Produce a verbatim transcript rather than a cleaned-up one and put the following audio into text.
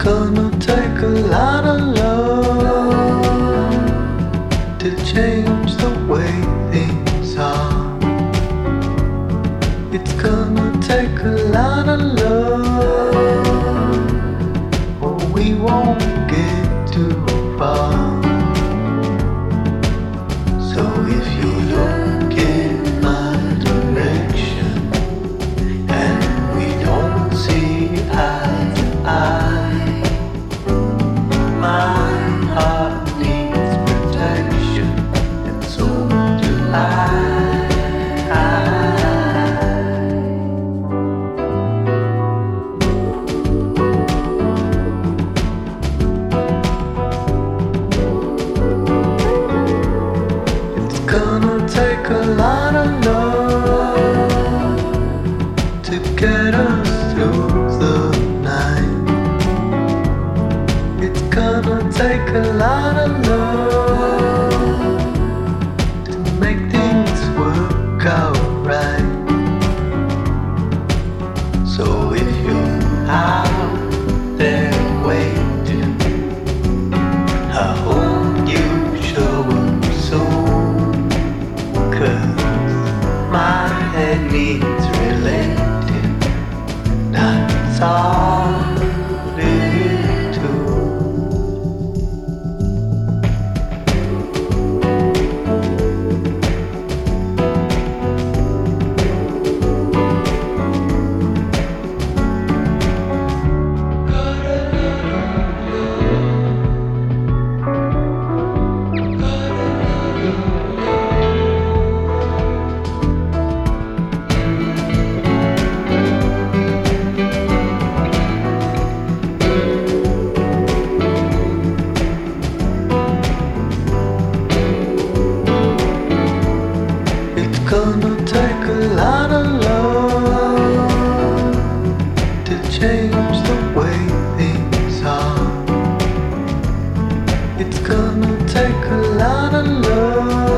gonna take a lot of love to change the way things are. It's gonna take a lot of love, or we won't get too far. So if you look in my direction and we don't see eye to eye, my heart needs protection, and so do I. It's gonna take a lot of love to get us through the night. It's gonna take a lot of love to make things work out right. So if you're out there waiting, I hope you show up soon, 'cause my head needs relating, that's all it do. It's gonna take a lot of love to change the way things are. It's gonna take a lot of love